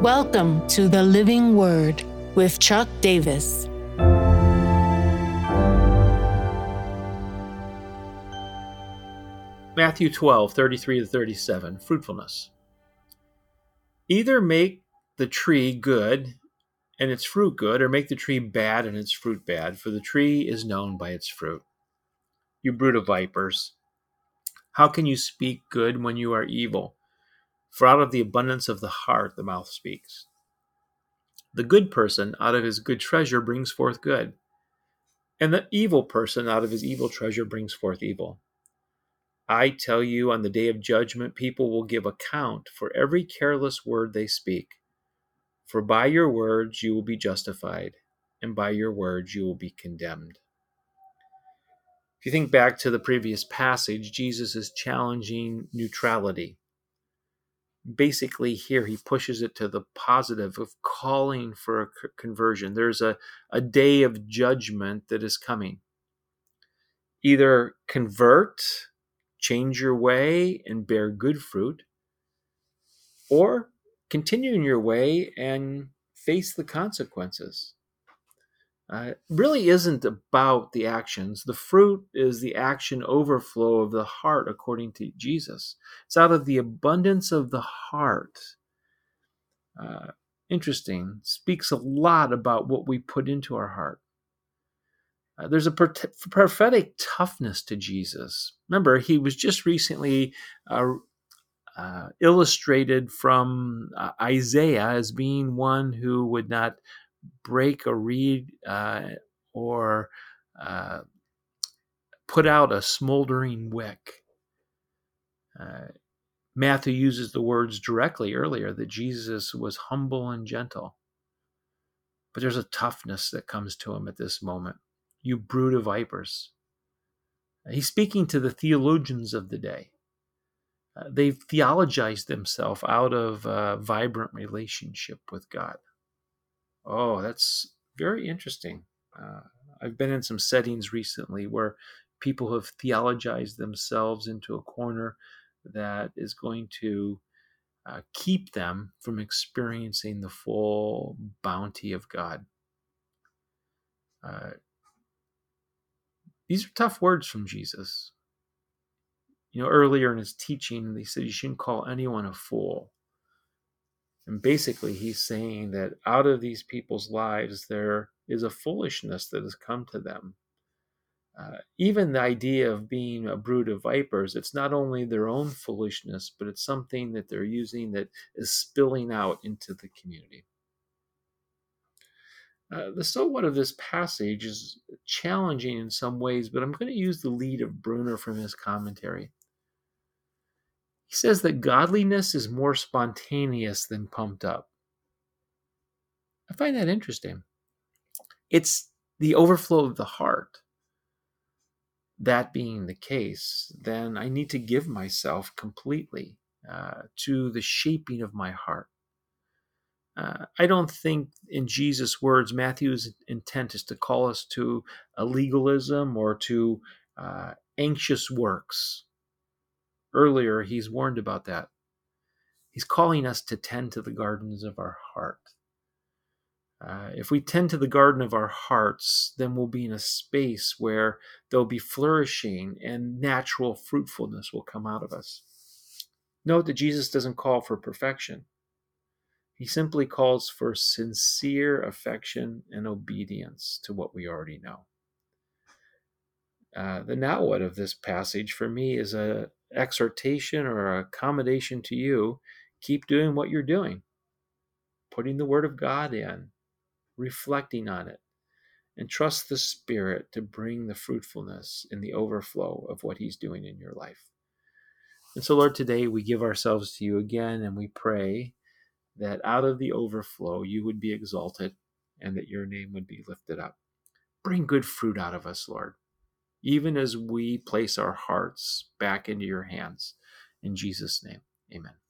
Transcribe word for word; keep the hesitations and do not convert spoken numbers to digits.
Welcome to the Living Word with Chuck Davis. Matthew twelve, thirty-three to thirty-seven, fruitfulness. Either make the tree good and its fruit good, or make the tree bad and its fruit bad, for the tree is known by its fruit. You brood of vipers, how can you speak good when you are evil? For out of the abundance of the heart the mouth speaks. The good person out of his good treasure brings forth good, and the evil person out of his evil treasure brings forth evil. I tell you, on the day of judgment, people will give account for every careless word they speak. For by your words you will be justified, and by your words you will be condemned. If you think back to the previous passage, Jesus is challenging neutrality. Basically, here he pushes it to the positive of calling for a conversion. There's a, a day of judgment that is coming. Either convert, change your way, and bear good fruit, or continue in your way and face the consequences. Uh, it really isn't about the actions. The fruit is the action overflow of the heart, according to Jesus. It's out of the abundance of the heart. Uh, interesting. Speaks a lot about what we put into our heart. Uh, there's a pro- prophetic toughness to Jesus. Remember, he was just recently uh, uh, illustrated from uh, Isaiah as being one who would not break a reed uh, or uh, put out a smoldering wick. Uh, Matthew uses the words directly earlier that Jesus was humble and gentle. But there's a toughness that comes to him at this moment. You brood of vipers. He's speaking to the theologians of the day. Uh, they've theologized themselves out of a vibrant relationship with God. Oh, that's very interesting. Uh, I've been in some settings recently where people have theologized themselves into a corner that is going to uh, keep them from experiencing the full bounty of God. Uh, these are tough words from Jesus. You know, earlier in his teaching, he said you shouldn't call anyone a fool. And basically, he's saying that out of these people's lives, there is a foolishness that has come to them. Uh, even the idea of being a brood of vipers, it's not only their own foolishness, but it's something that they're using that is spilling out into the community. Uh, the so what of this passage is challenging in some ways, but I'm going to use the lead of Bruner from his commentary. He says that godliness is more spontaneous than pumped up. I find that interesting. It's the overflow of the heart. That being the case, then I need to give myself completely uh, to the shaping of my heart. Uh, I don't think, in Jesus' words, Matthew's intent is to call us to a legalism or to uh, anxious works. Earlier, he's warned about that. He's calling us to tend to the gardens of our heart. Uh, if we tend to the garden of our hearts, then we'll be in a space where there'll be flourishing and natural fruitfulness will come out of us. Note that Jesus doesn't call for perfection. He simply calls for sincere affection and obedience to what we already know. Uh, the now what of this passage for me is an exhortation or a commendation to you. Keep doing what you're doing, putting the Word of God in, reflecting on it, and trust the Spirit to bring the fruitfulness and the overflow of what He's doing in your life. And so, Lord, today we give ourselves to you again, and we pray that out of the overflow you would be exalted and that your name would be lifted up. Bring good fruit out of us, Lord, even as we place our hearts back into your hands. In Jesus' name, amen.